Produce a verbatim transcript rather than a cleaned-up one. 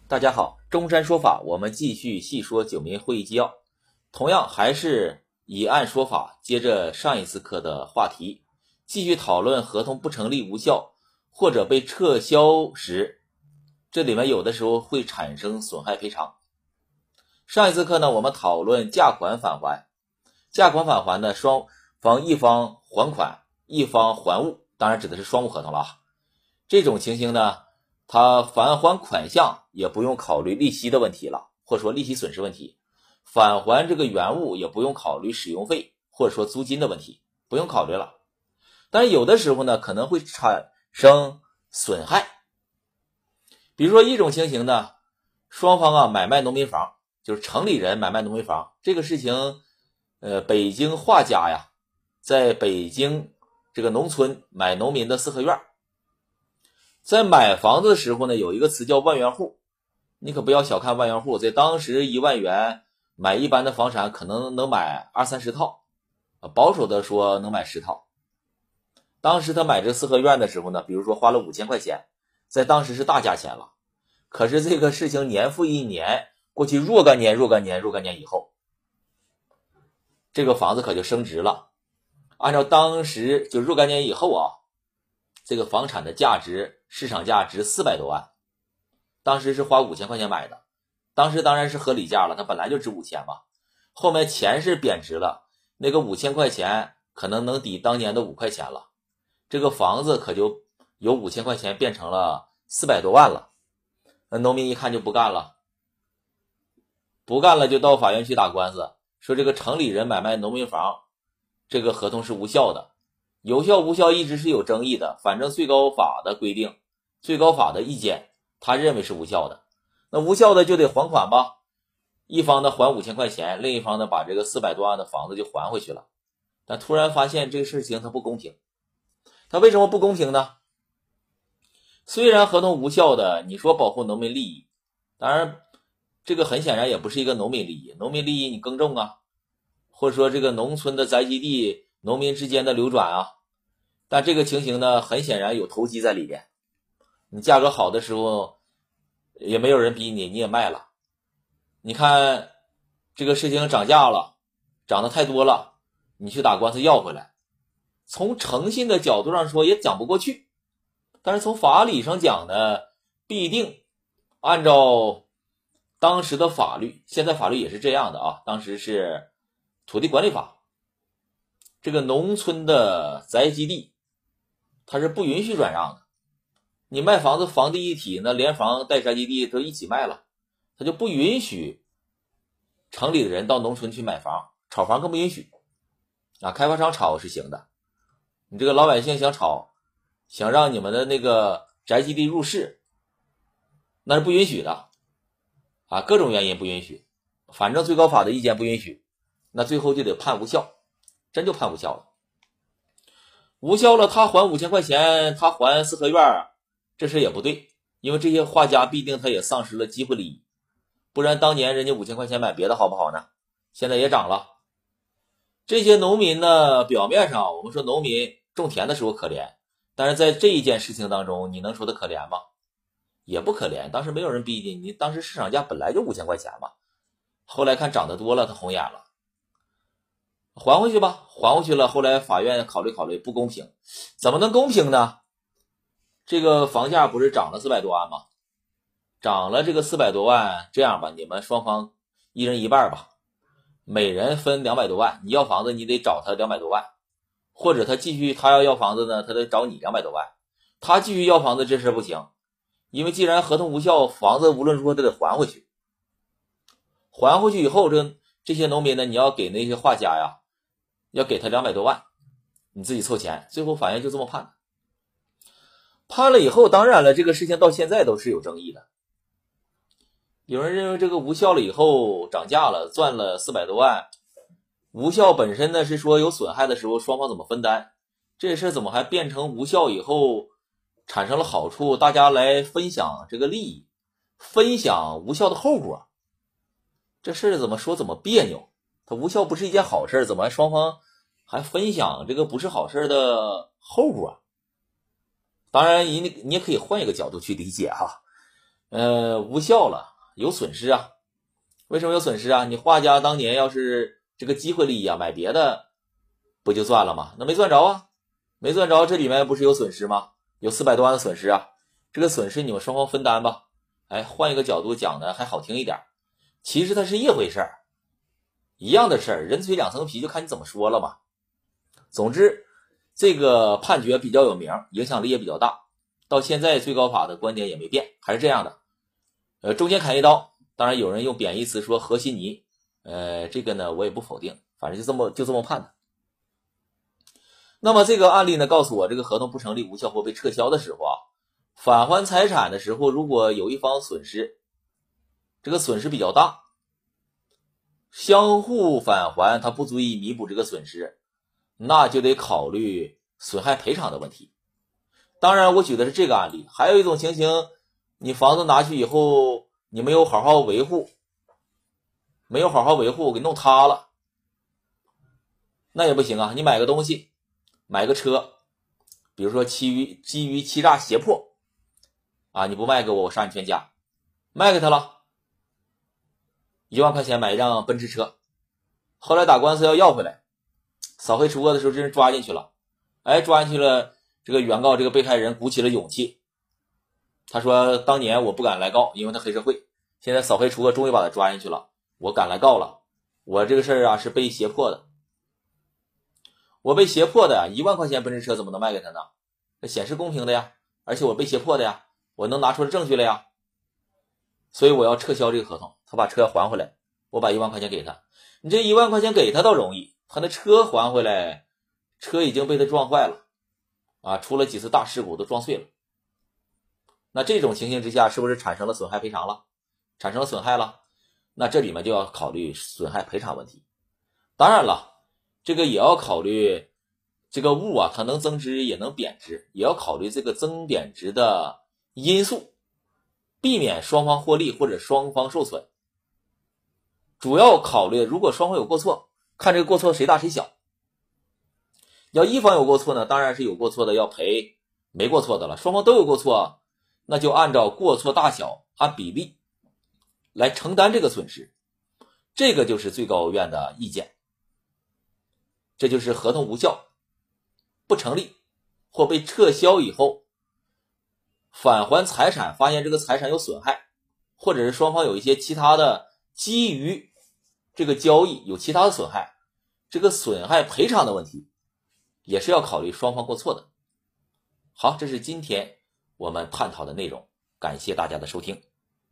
大家好，中山说法，我们继续细说九民会议纪要，同样还是以案说法，接着上一次课的话题，继续讨论合同不成立无效或者被撤销时，这里面有的时候会产生损害赔偿。上一次课呢，我们讨论价款返还，价款返还呢，双方一方还款，一方还物，当然指的是双务合同了啊。这种情形呢，他返还款项也不用考虑利息的问题了，或者说利息损失问题，返还这个原物也不用考虑使用费或者说租金的问题，不用考虑了。但是有的时候呢，可能会产生损害。比如说一种情形呢，双方啊买卖农民房，就是城里人买卖农民房，这个事情呃，北京画家呀在北京这个农村买农民的四合院，在买房子的时候呢，有一个词叫万元户，你可不要小看万元户，在当时一万元买一般的房产可能能买二三十套，保守的说能买十套。当时他买这四合院的时候呢，比如说花了五千块钱，在当时是大价钱了。可是这个事情年复一年，过去若干年若干年若干年以后，这个房子可就升值了。按照当时就若干年以后啊，这个房产的价值市场价值四百多万，当时是花五千块钱买的，当时当然是合理价了，它本来就值五千嘛。后面钱是贬值了，那个五千块钱可能能抵当年的五块钱了，这个房子可就由五千块钱变成了四百多万了。那农民一看就不干了，不干了就到法院去打官司，说这个城里人买卖农民房，这个合同是无效的。有效无效一直是有争议的，反正最高法的规定，最高法的意见，他认为是无效的。那无效的就得还款吧，一方呢还五千块钱，另一方呢把这个四百多万的房子就还回去了。但突然发现这个事情它不公平，它为什么不公平呢？虽然合同无效的，你说保护农民利益，当然这个很显然也不是一个农民利益，农民利益你耕种啊，或者说这个农村的宅基地农民之间的流转啊，但这个情形呢，很显然有投机在里边。你价格好的时候也没有人逼你，你也卖了。你看这个事情涨价了，涨得太多了，你去打官司要回来，从诚信的角度上说也讲不过去。但是从法理上讲呢，必定按照当时的法律，现在法律也是这样的啊，当时是土地管理法，这个农村的宅基地它是不允许转让的。你卖房子房地一体呢，连房带宅基地都一起卖了，它就不允许城里的人到农村去买房，炒房更不允许啊。开发商炒是行的，你这个老百姓想炒，想让你们的那个宅基地入市，那是不允许的啊，各种原因不允许，反正最高法的意见不允许，那最后就得判无效，真就判无效了。无效了，他还五千块钱，他还四合院，这事也不对，因为这些画家必定他也丧失了机会利益，不然当年人家五千块钱买别的好不好呢？现在也涨了。这些农民呢，表面上我们说农民种田的时候可怜，但是在这一件事情当中，你能说他可怜吗？也不可怜，当时没有人逼你，你当时市场价本来就五千块钱嘛，后来看涨得多了，他红眼了，还回去吧，还回去了。后来法院考虑考虑不公平，怎么能公平呢？这个房价不是涨了四百多万吗？涨了这个四百多万，这样吧，你们双方一人一半吧，每人分两百多万，你要房子你得找他两百多万，或者他继续他要要房子呢，他得找你两百多万，他继续要房子这事不行，因为既然合同无效，房子无论如何都得还回去。还回去以后，这这些农民呢，你要给那些画家呀，要给他两百多万，你自己凑钱。最后法院就这么判的。判了以后，当然了，这个事情到现在都是有争议的。有人认为这个无效了以后涨价了，赚了四百多万。无效本身呢是说有损害的时候双方怎么分担，这事怎么还变成无效以后产生了好处，大家来分享这个利益，分享无效的后果。这事怎么说怎么别扭，它无效不是一件好事，怎么还双方还分享这个不是好事的后果？当然你你也可以换一个角度去理解哈， 呃，无效了，有损失啊。为什么有损失啊？你画家当年要是这个机会利益啊，买别的不就赚了吗？那没赚着啊，没赚着，这里面不是有损失吗？有四百多万的损失啊，这个损失你们双方分担吧。哎，换一个角度讲呢，还好听一点。其实它是一回事儿，一样的事儿，人嘴两层皮，就看你怎么说了嘛。总之，这个判决比较有名，影响力也比较大，到现在最高法的观点也没变，还是这样的。呃，中间砍一刀，当然有人用贬义词说和稀泥，呃，这个呢我也不否定，反正就这么就这么判的。那么这个案例呢，告诉我这个合同不成立、无效或被撤销的时候啊，返还财产的时候，如果有一方损失，这个损失比较大，相互返还它不足以弥补这个损失，那就得考虑损害赔偿的问题。当然我举的是这个案例，还有一种情形，你房子拿去以后你没有好好维护，没有好好维护给弄塌了，那也不行啊。你买个东西，买个车，比如说基于基于欺诈胁迫啊，你不卖给我，我杀你全家，卖给他了，一万块钱买一辆奔驰车，后来打官司要要回来，扫黑除恶的时候真是抓进去了，哎，抓进去了，这个原告这个被害人鼓起了勇气，他说当年我不敢来告，因为他黑社会，现在扫黑除恶终于把他抓进去了，我敢来告了，我这个事儿啊是被胁迫的，我被胁迫的呀，一万块钱奔驰车怎么能卖给他呢？这显示公平的呀，而且我被胁迫的呀，我能拿出证据了呀，所以我要撤销这个合同，他把车要还回来，我把一万块钱给他，你这一万块钱给他倒容易，他那车还回来，车已经被他撞坏了啊，出了几次大事故都撞碎了。那这种情形之下，是不是产生了损害赔偿了？产生了损害了，那这里面就要考虑损害赔偿问题。当然了，这个也要考虑这个物啊，它能增值也能贬值，也要考虑这个增贬值的因素，避免双方获利或者双方受损。主要考虑如果双方有过错，看这个过错谁大谁小。要一方有过错呢，当然是有过错的要赔没过错的了，双方都有过错，那就按照过错大小按比例来承担这个损失，这个就是最高院的意见。这就是合同无效、不成立或被撤销以后，返还财产发现这个财产有损害，或者是双方有一些其他的基于这个交易有其他的损害，这个损害赔偿的问题也是要考虑双方过错的。好，这是今天我们探讨的内容，感谢大家的收听。